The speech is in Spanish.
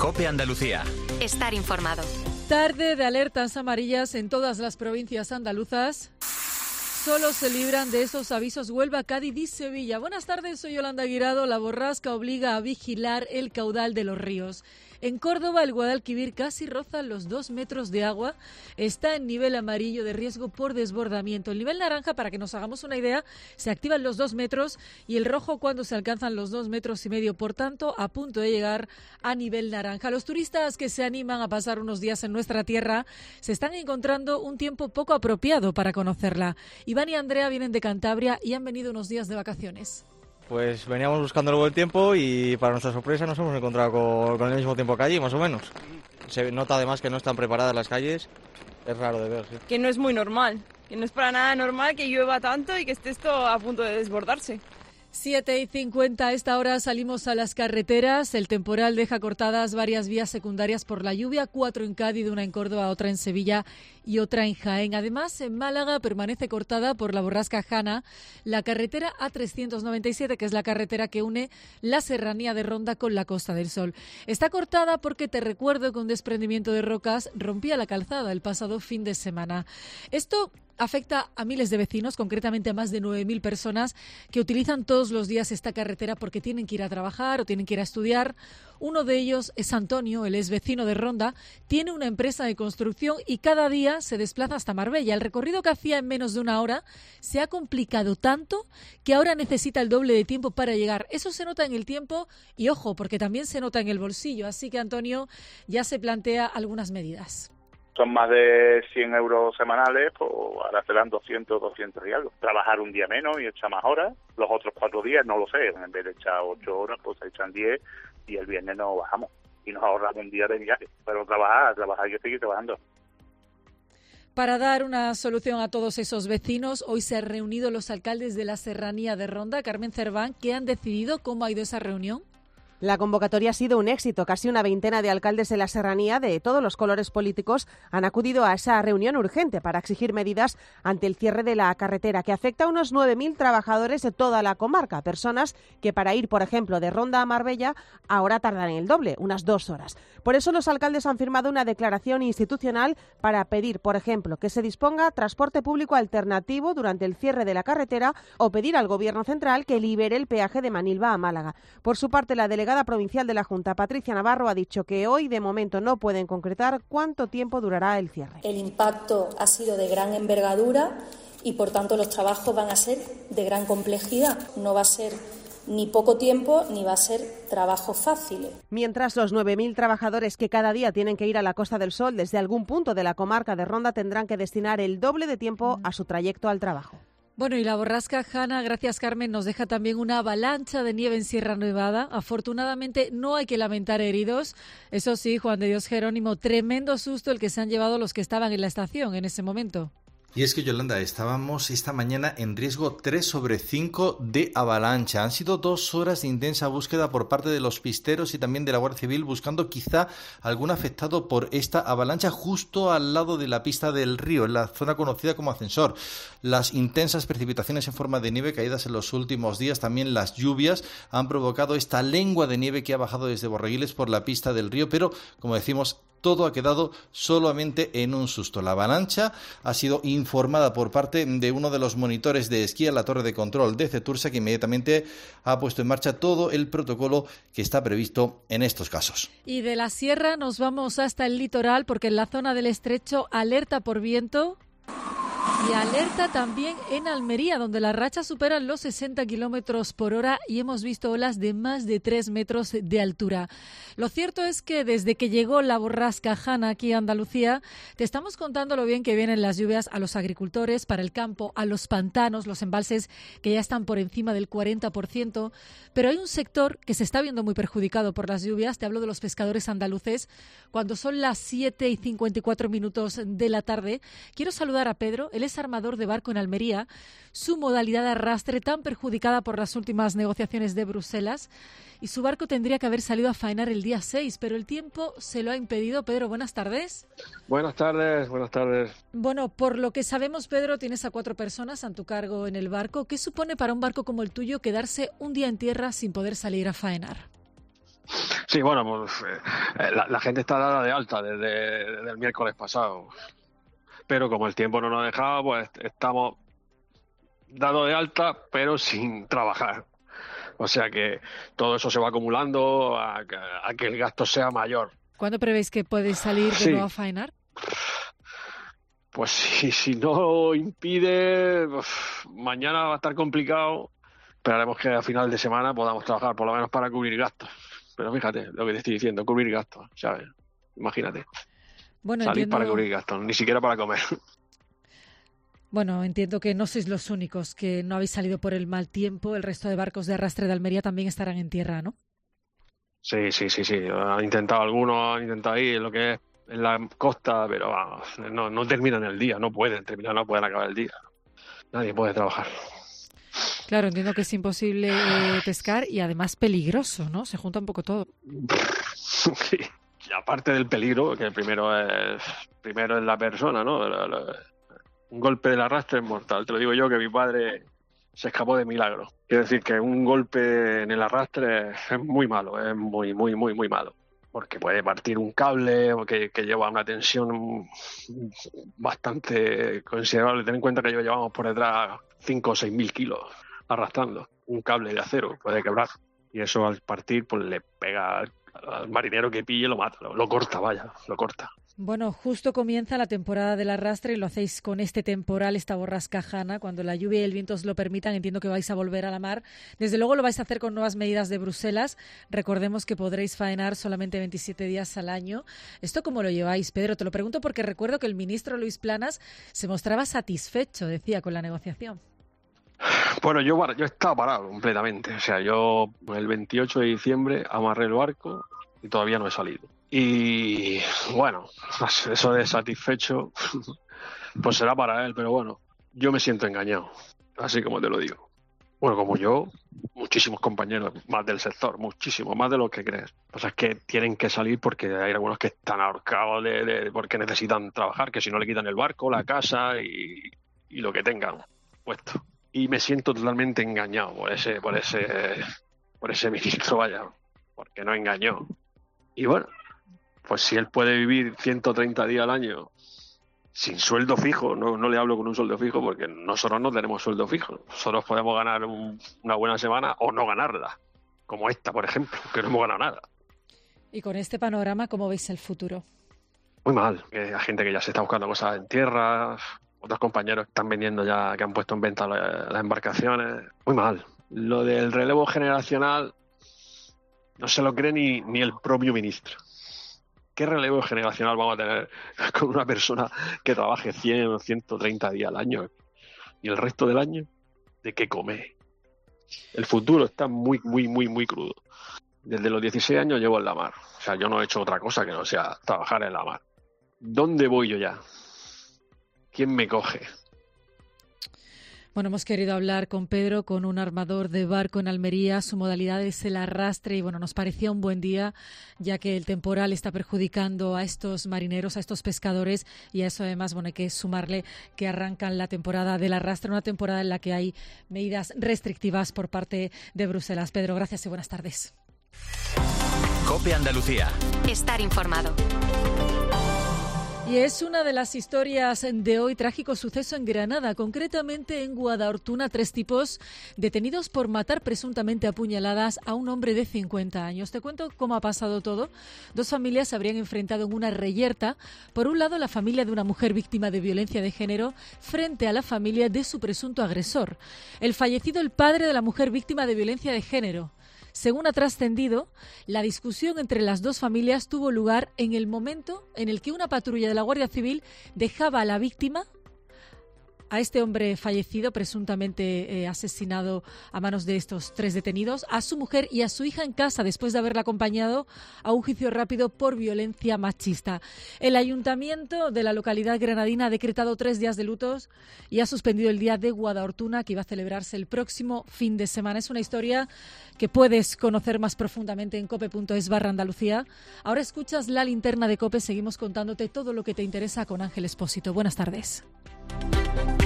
COPE Andalucía. Estar informado. Tarde de alertas amarillas en todas las provincias andaluzas. Solo se libran de esos avisos Huelva, Cádiz y Sevilla. Buenas tardes, soy Yolanda Guirado. La borrasca obliga a vigilar el caudal de los ríos. En Córdoba, el Guadalquivir casi roza los 2 metros de agua. Está en nivel amarillo de riesgo por desbordamiento. El nivel naranja, para que nos hagamos una idea, se activan los 2 metros y el rojo cuando se alcanzan los 2,5 metros. Por tanto, a punto de llegar a nivel naranja. Los turistas que se animan a pasar unos días en nuestra tierra se están encontrando un tiempo poco apropiado para conocerla. Iván y Andrea vienen de Cantabria y han venido unos días de vacaciones. Pues veníamos buscando el buen tiempo y para nuestra sorpresa nos hemos encontrado con el mismo tiempo que allí, más o menos. Se nota además que no están preparadas las calles, es raro de ver. Sí. Que no es muy normal, que no es para nada normal que llueva tanto y que esté esto a punto de desbordarse. 7:50 a esta hora salimos a las carreteras. El temporal deja cortadas varias vías secundarias por la lluvia, 4 en Cádiz, 1 en Córdoba, otra en Sevilla y otra en Jaén. Además, en Málaga permanece cortada por la borrasca Jana la carretera A397, que es la carretera que une la serranía de Ronda con la Costa del Sol. Está cortada porque te recuerdo que un desprendimiento de rocas rompía la calzada el pasado fin de semana. Esto afecta a miles de vecinos, concretamente a más de 9.000 personas que utilizan todos los días esta carretera porque tienen que ir a trabajar o tienen que ir a estudiar. Uno de ellos es Antonio, él es vecino de Ronda, tiene una empresa de construcción y cada día se desplaza hasta Marbella. El recorrido que hacía en menos de una hora se ha complicado tanto que ahora necesita el doble de tiempo para llegar. Eso se nota en el tiempo y, ojo, porque también se nota en el bolsillo. Así que Antonio ya se plantea algunas medidas. Son más de 100 euros semanales, pues ahora serán 200 y algo. Trabajar un día menos y echar más horas. Los otros 4 días, no lo sé, en vez de echar 8 horas, pues se echan 10 y el viernes no bajamos. Y nos ahorramos un día de viaje. Pero trabajar y seguir trabajando. Para dar una solución a todos esos vecinos, hoy se han reunido los alcaldes de la serranía de Ronda, Carmen Cerván, que han decidido cómo ha ido esa reunión. La convocatoria ha sido un éxito. Casi una veintena de alcaldes de la serranía de todos los colores políticos han acudido a esa reunión urgente para exigir medidas ante el cierre de la carretera que afecta a unos 9.000 trabajadores de toda la comarca, personas que para ir, por ejemplo, de Ronda a Marbella ahora tardan el doble, unas 2 horas. Por eso los alcaldes han firmado una declaración institucional para pedir, por ejemplo, que se disponga transporte público alternativo durante el cierre de la carretera o pedir al Gobierno central que libere el peaje de Manilva a Málaga. Por su parte, la delegada provincial de la Junta, Patricia Navarro, ha dicho que hoy de momento no pueden concretar cuánto tiempo durará el cierre. El impacto ha sido de gran envergadura y por tanto los trabajos van a ser de gran complejidad. No va a ser ni poco tiempo ni va a ser trabajo fácil. Mientras, los 9.000 trabajadores que cada día tienen que ir a la Costa del Sol desde algún punto de la comarca de Ronda tendrán que destinar el doble de tiempo a su trayecto al trabajo. Bueno, y la borrasca Jana, gracias Carmen, nos deja también una avalancha de nieve en Sierra Nevada. Afortunadamente no hay que lamentar heridos. Eso sí, Juan de Dios Jerónimo, tremendo susto el que se han llevado los que estaban en la estación en ese momento. Y es que, Yolanda, estábamos esta mañana en riesgo 3/5 de avalancha. Han sido 2 horas de intensa búsqueda por parte de los pisteros y también de la Guardia Civil buscando quizá algún afectado por esta avalancha justo al lado de la pista del río, en la zona conocida como Ascensor. Las intensas precipitaciones en forma de nieve caídas en los últimos días, también las lluvias, han provocado esta lengua de nieve que ha bajado desde Borreguiles por la pista del río, pero, como decimos, todo ha quedado solamente en un susto. La avalancha ha sido informada por parte de uno de los monitores de esquí a la torre de control de Cetursa, que inmediatamente ha puesto en marcha todo el protocolo que está previsto en estos casos. Y de la sierra nos vamos hasta el litoral porque en la zona del estrecho alerta por viento. Y alerta también en Almería, donde las rachas superan los 60 kilómetros por hora y hemos visto olas de más de 3 metros de altura. Lo cierto es que desde que llegó la borrasca Jana aquí a Andalucía, te estamos contando lo bien que vienen las lluvias a los agricultores, para el campo, a los pantanos, los embalses que ya están por encima del 40%, pero hay un sector que se está viendo muy perjudicado por las lluvias. Te hablo de los pescadores andaluces. Cuando son las 7:54 de la tarde, quiero saludar a Pedro. Él es armador de barco en Almería, su modalidad de arrastre tan perjudicada por las últimas negociaciones de Bruselas, y su barco tendría que haber salido a faenar el día 6, pero el tiempo se lo ha impedido. Pedro, buenas tardes. Buenas tardes. Bueno, por lo que sabemos, Pedro, tienes a 4 personas a tu cargo en el barco. ¿Qué supone para un barco como el tuyo quedarse un día en tierra sin poder salir a faenar? Sí, bueno, pues la gente está dada de alta desde el miércoles pasado. Pero como el tiempo no nos ha dejado, pues estamos dados de alta, pero sin trabajar. O sea que todo eso se va acumulando a que el gasto sea mayor. ¿Cuándo prevéis que podéis salir de nuevo a faenar? Pues si no impide, mañana va a estar complicado. Esperaremos que a final de semana podamos trabajar, por lo menos para cubrir gastos. Pero fíjate lo que te estoy diciendo, cubrir gastos, ¿sabes? Imagínate. Bueno, salir entiendo... para cubrir gastos, ni siquiera para comer. Bueno, entiendo que no sois los únicos que no habéis salido por el mal tiempo. El resto de barcos de arrastre de Almería también estarán en tierra, ¿no? Sí. Han intentado ir lo que es en la costa, pero vamos, no terminan el día, no pueden acabar el día. Nadie puede trabajar. Claro, entiendo que es imposible pescar y además peligroso, ¿no? Se junta un poco todo. Sí. Y aparte del peligro, que primero es la persona, ¿no? Un golpe del arrastre es mortal. Te lo digo yo, que mi padre se escapó de milagro. Quiero decir que un golpe en el arrastre es muy malo, es muy malo. Porque puede partir un cable que lleva una tensión bastante considerable. Ten en cuenta que llevamos por detrás 5 o 6 mil kilos arrastrando. Un cable de acero puede quebrar. Y eso al partir pues le pega al marinero que pille, lo mata, lo corta. Bueno, justo comienza la temporada del arrastre y lo hacéis con este temporal, esta borrasca Hanna. Cuando la lluvia y el viento os lo permitan, entiendo que vais a volver a la mar. Desde luego lo vais a hacer con nuevas medidas de Bruselas. Recordemos que podréis faenar solamente 27 días al año. ¿Esto cómo lo lleváis, Pedro? Te lo pregunto porque recuerdo que el ministro Luis Planas se mostraba satisfecho, decía, con la negociación. Bueno, yo estaba parado completamente. O sea, yo el 28 de diciembre amarré el barco y todavía no he salido. Y bueno, eso de satisfecho, pues será para él, pero bueno, yo me siento engañado, así como te lo digo. Bueno, como yo, muchísimos compañeros más del sector, muchísimos, más de lo que crees. Pues es que tienen que salir porque hay algunos que están ahorcados porque necesitan trabajar, que si no le quitan el barco, la casa y lo que tengan puesto. Y me siento totalmente engañado por ese ministro, vaya, porque no engañó. Y bueno, pues si él puede vivir 130 días al año sin sueldo fijo, no le hablo con un sueldo fijo porque nosotros no tenemos sueldo fijo. Nosotros podemos ganar una buena semana o no ganarla, como esta, por ejemplo, que no hemos ganado nada. Y con este panorama, ¿cómo veis el futuro? Muy mal. Hay gente que ya se está buscando cosas en tierra, otros compañeros están vendiendo ya, que han puesto en venta las embarcaciones. Muy mal. Lo del relevo generacional no se lo cree ni el propio ministro. ¿Qué relevo generacional vamos a tener con una persona que trabaje 100 o 130 días al año? ¿Y el resto del año? ¿De qué come? El futuro está muy crudo. Desde los 16 años llevo en la mar. O sea, yo no he hecho otra cosa que no sea trabajar en la mar. ¿Dónde voy yo ya? ¿Quién me coge? Bueno, hemos querido hablar con Pedro, con un armador de barco en Almería. Su modalidad es el arrastre y bueno, nos parecía un buen día, ya que el temporal está perjudicando a estos marineros, a estos pescadores, y a eso además, bueno, hay que sumarle que arrancan la temporada del arrastre, una temporada en la que hay medidas restrictivas por parte de Bruselas. Pedro, gracias y buenas tardes. COPE Andalucía. Estar informado. Y es una de las historias de hoy, trágico suceso en Granada, concretamente en Guadalhortuna. 3 tipos detenidos por matar presuntamente a puñaladas a un hombre de 50 años. Te cuento cómo ha pasado todo. 2 familias se habrían enfrentado en una reyerta. Por un lado, la familia de una mujer víctima de violencia de género frente a la familia de su presunto agresor. El fallecido, el padre de la mujer víctima de violencia de género. Según ha trascendido, la discusión entre las 2 familias tuvo lugar en el momento en el que una patrulla de la Guardia Civil dejaba a la víctima, a este hombre fallecido, presuntamente asesinado a manos de estos 3 detenidos, a su mujer y a su hija en casa después de haberla acompañado a un juicio rápido por violencia machista. El ayuntamiento de la localidad granadina ha decretado 3 días de lutos y ha suspendido el día de Guadalhortuna, que iba a celebrarse el próximo fin de semana. Es una historia que puedes conocer más profundamente en cope.es/Andalucía. Ahora escuchas la linterna de COPE. Seguimos contándote todo lo que te interesa con Ángel Expósito. Buenas tardes.